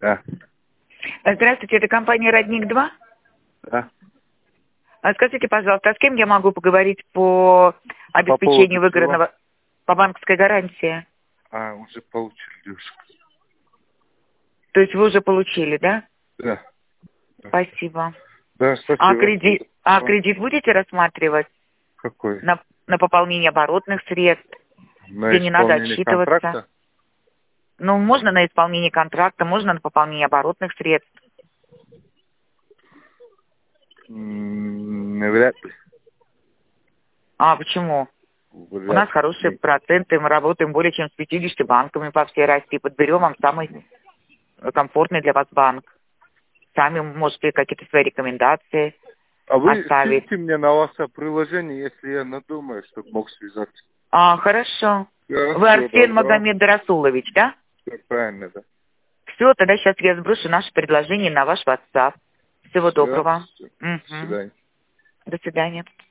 Да. Здравствуйте, это компания «Родник-2». Да. Скажите, пожалуйста, а с кем я могу поговорить по обеспечению поводу чего? выигранного по банковской гарантии? Уже получили, девушка. То есть вы уже получили, да? Да. Спасибо. Да, А спасибо. кредит будете рассматривать Какой? на пополнение оборотных средств, На где не надо исполнение отчитываться? контракта? Ну, можно на исполнение контракта, можно на пополнение оборотных средств. Вряд ли. А почему? У нас Вряд хорошие ли. проценты, мы работаем более чем с 50 банками по всей России. Подберем вам самый комфортный для вас банк. Сами можете какие-то свои рекомендации А вы оставить. скиньте мне на WhatsApp приложение, если я надумаю, чтобы мог связаться. Хорошо. Вы Всего Арсен доброго. Магомед Расулович, да? Все правильно, да. Все, тогда сейчас я сброшу наше предложение на ваш WhatsApp. Всего Все. доброго. До Угу. свидания. До свидания.